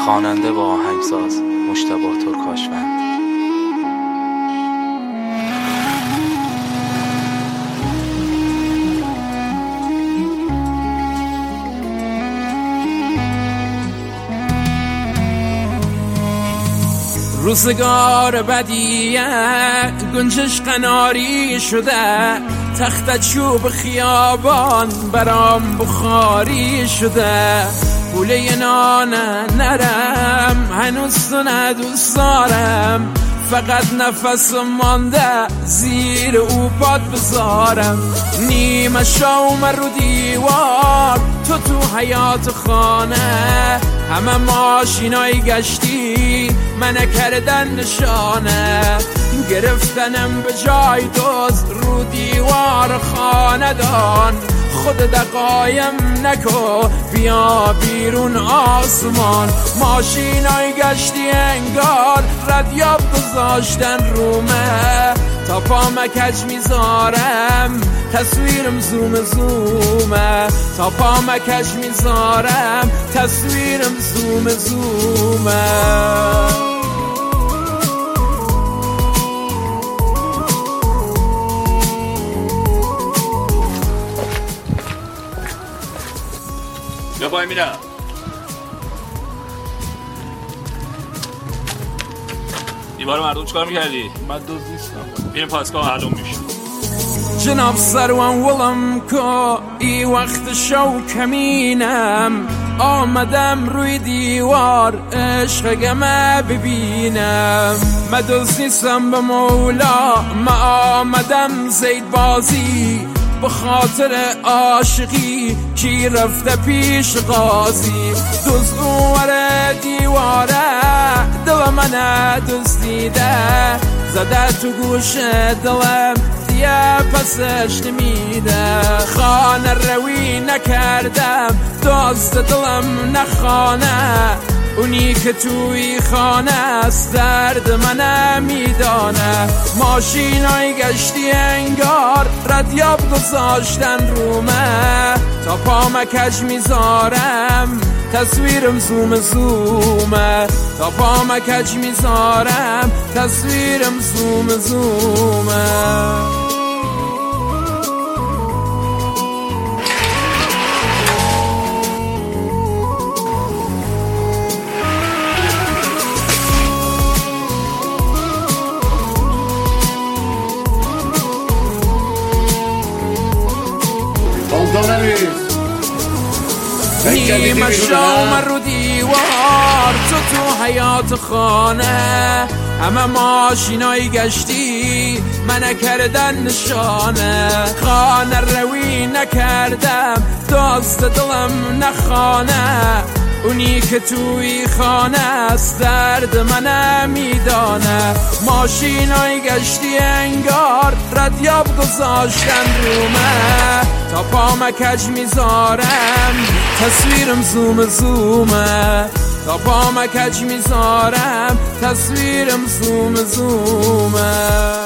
خواننده و آهنگساز مجتبی ترکاشوند. روزگار بدیه گنجش قناری شده، تخت چوب خیابان برام بخاری شده. پوله نان نرم هنوز تو ندوست دارم، فقط نفس مانده زیر او پات بذارم. نیمه شوم رو دیوار تو حیات خانه، همه ماشینای گشتی من کردن نشانه. گرفتنم به جای دوز رو دیوار خاندان، خود دقایم نکو بیا بیرون آسمان. ماشینای گشتی انگار ردیاب گذاشتن رومه، تا پام کج میذارم تصویرم زوم زومه، تا پام کج میذارم تصویرم زوم زومه. بیا پای میرم. دیوار مردم چکار میکردی؟ من دوز نیستم. بیریم پاسگاه معلوم میشه. جناب سروان ولم کو ای وقت شو کمینم، آمدم روی دیوار عشقمه ببینم. من دوز نیستم به مولا، من آمدم زید بازی، به خاطر عاشقی کی رفته پیش قاضی. دوز اونور دیواره دل من دزدیده، زده تو گوش دلم دیگه پسش نمیده. خانه روی نکردم دزد دلم نخانه، اونی که توی خانه است درد من میدانه. ماشینای گشتی انگار ردیاب گذاشتن رومه، تا پام کج میذارم تصویرم زوم زومه، تا پام کج میذارم تصویرم زوم زومه. نیمه شوم رو دیوار تو حیات خانه، همه ماشینای گشتی من کردن نشانه. خانه روی نکردم دزد دلم نخانه، اونی که توی خانه است درد من میدانه. ماشینای گشتی انگار ردیاب گذاشتن رومه، تا پام کج میذارم تصویرم زوم زومه، تا پام کج میذارم تصویرم زوم زومه.